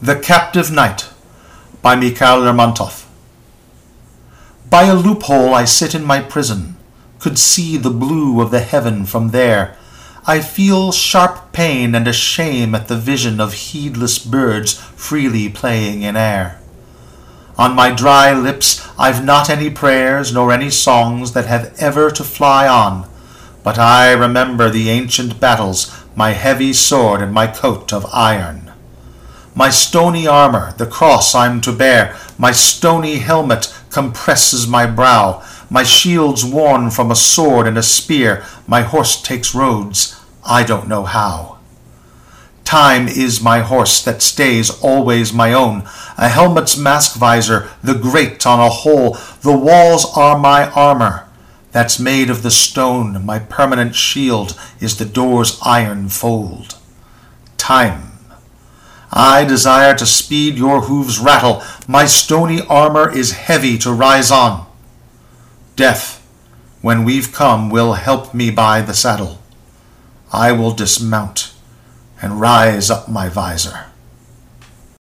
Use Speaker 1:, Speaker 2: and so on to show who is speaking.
Speaker 1: The Captive Knight by Mikhail Lermontov. By a loophole I sit in my prison, could see the blue of the heaven from there. I feel sharp pain and a shame at the vision of heedless birds freely playing in air. On my dry lips I've not any prayers nor any songs that have ever to fly on, but I remember the ancient battles, my heavy sword and my coat of iron. My stony armor, the cross I'm to bear, my stony helmet compresses my brow, my shield's worn from a sword and a spear, my horse takes roads, I don't know how. Time is my horse that stays always my own, a helmet's mask visor, the grate on a hole, the walls are my armor, that's made of the stone, my permanent shield is the door's iron fold. Time. I desire to speed your hooves rattle, my stony armor is heavy to rise on. Death, when we've come, will help me by the saddle. I will dismount and rise up my visor.